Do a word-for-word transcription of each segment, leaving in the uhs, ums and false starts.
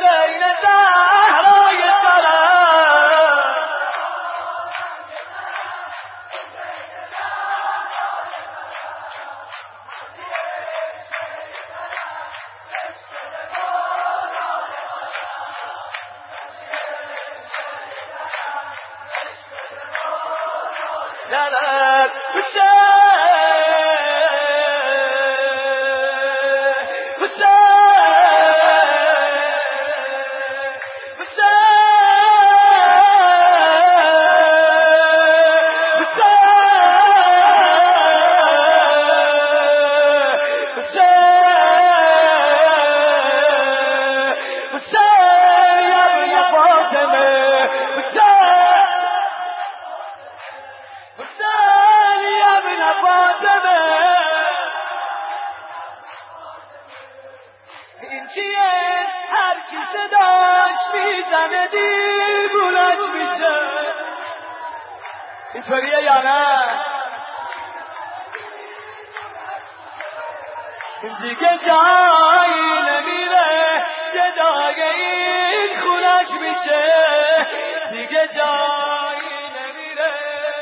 حسین زهرای سرم سرم این چیه هر کی صداش میزنه دیوونش میشه اینطوریه یا نه دیگه جایی نمیره صدای این خونش میشه دیگه جایی نمیره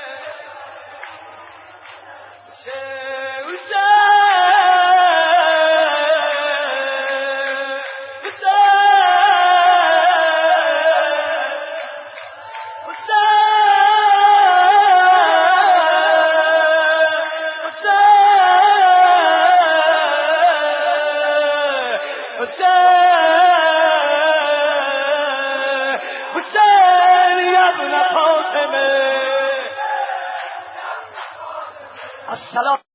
حسین یا ابن فاطمه السلام